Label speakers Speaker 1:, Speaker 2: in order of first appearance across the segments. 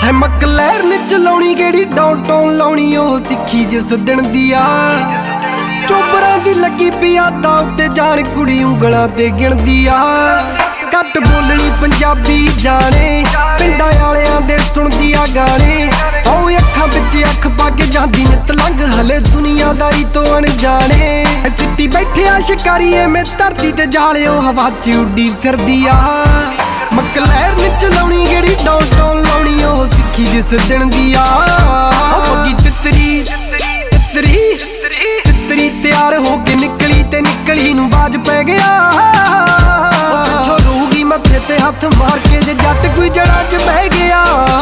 Speaker 1: है मकलैर ने चलाउणी गेड़ी डाउनटाउन लाउणी ओ सिक्खी जिस दिन दी आ चोबरां दी लगी पियादा उत्ते जान कुड़ी उंगलां ते गिणदी आ घट बोलनी पंजाबी जाने पिंडां आलियां दे सुणदी आ गाने ओ अखां विच अख पा के जांदी नित लंघ हले दुनियादारी तो अनजाने सिੱਟੀ बैठिया शिकारीए में धरती ते जालिओ हवा च उड्डी फिरदी आ मकलैर ने चलाउणी गेड़ी डाउनटाउन लाउणी ओ सिक्खी जिस दिन दी आ पग्गी तितरी तितरी तितरी तैयार हो के निकली ते निकली नूं बाज पै गया रोगी मथे ते हथ मार के जे जट कोई जड़ा च बह गया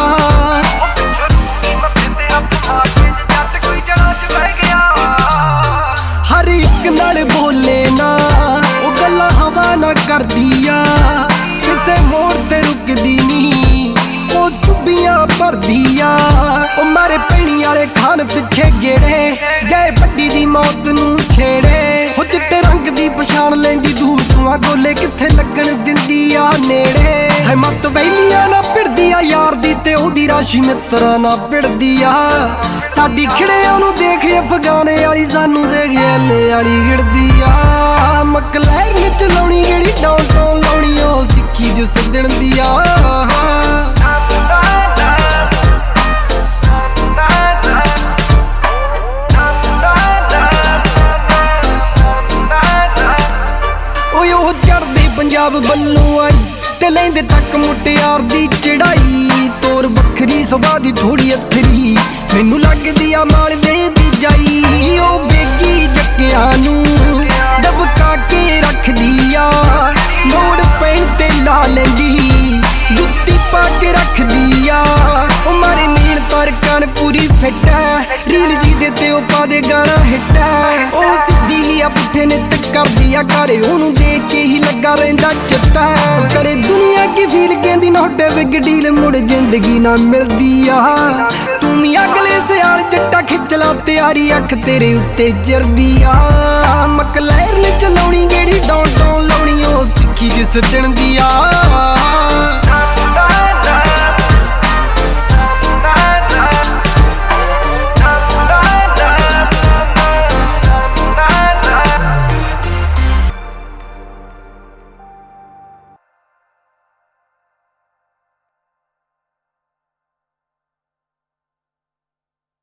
Speaker 1: हर एक नाल बोले ना ओ गल्लां हवा ना करदी आ किसे मोड़ ते रुकदी नी ओ चुब्बियां भरदी आ ओ मारे पैणी वाले खान पिछे गेड़े गए बड्डी दी मौत नूं छेड़े हो चिट्टे रंग दी पछाण लैंदी दूर तूं आ गोले किथे लगण दिंदी आ नेड़े है मत वैलियां ना भिड़दी आ यार दी ते ओदी राशि मित्तरां ना भिड़दी आ साडी खिड़ियां नूं देख अफगाने वाली सानू देख एले वाली गिड़दी आ मकलैर ने चलाउणी गेड़ी डाउनटाउन लाउणी ओ सिक्खी जिस दिन दी आ पंजाब बल्लों आई ते लैंदे तक मुटियार दी चढ़ाई तोर बखरी सुभा दी थोड़ी अथरी मैनू लगदी आ मालवे दी जाई ओ बेगी जक्कियां नूं दबका के रखदी आ लोड़ पैण ते ला लैंदी जुत्ती पा के रखदी आ ओ मारे मीण तर कण पूरी फिट है रील जी दे ते ओ पा दे गाना हिट है ओ सिद्धी ही आ पुठे नित करदी आ घरे ओनू देख के ही लगा रहिंदा चित्ता करे दुनिया की फील कहंदी नोटे बिग डील मुड़ जिंदगी ना मिलदी आ तू भी अगले सियाल जट्टा खिच ला तैयारी अख तेरे उत्ते जरदी आ मकलैर ने चलाउणी गेड़ी डाउनटाउन लाउणी ओ सिक्खी जिस दिन दी आ